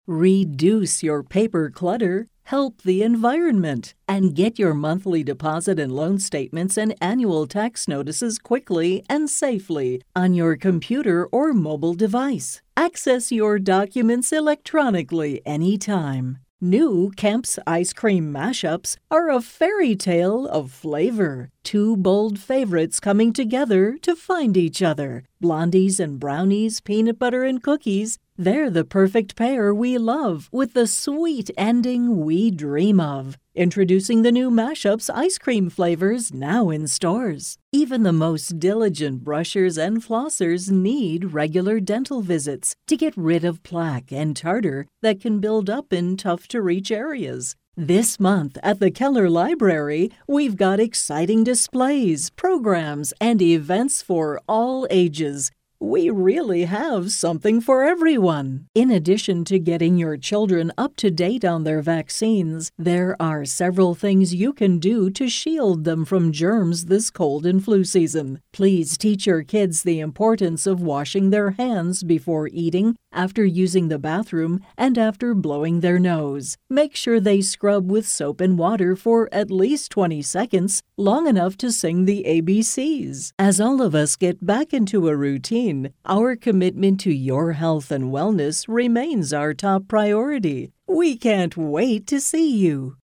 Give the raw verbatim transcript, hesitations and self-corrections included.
Reduce your paper clutter, help the environment, and get your monthly deposit and loan statements and annual tax notices quickly and safely on your computer or mobile device. Access your documents electronically anytime. New Kemp's Ice Cream Mashups are a fairy tale of flavor. Two bold favorites coming together to find each other. Blondies and brownies, peanut butter and cookies. They're the perfect pair we love with the sweet ending we dream of. Introducing the new Mashups ice cream flavors now in stores. Even the most diligent brushers and flossers need regular dental visits to get rid of plaque and tartar that can build up in tough-to-reach areas. This month at the Keller Library, we've got exciting displays, programs, and events for all ages. We really have something for everyone. In addition to getting your children up to date on their vaccines, there are several things you can do to shield them from germs this cold and flu season. Please teach your kids the importance of washing their hands before eating, after using the bathroom, and after blowing their nose. Make sure they scrub with soap and water for at least twenty seconds, long enough to sing the A B Cs. As all of us get back into a routine, our commitment to your health and wellness remains our top priority. We can't wait to see you.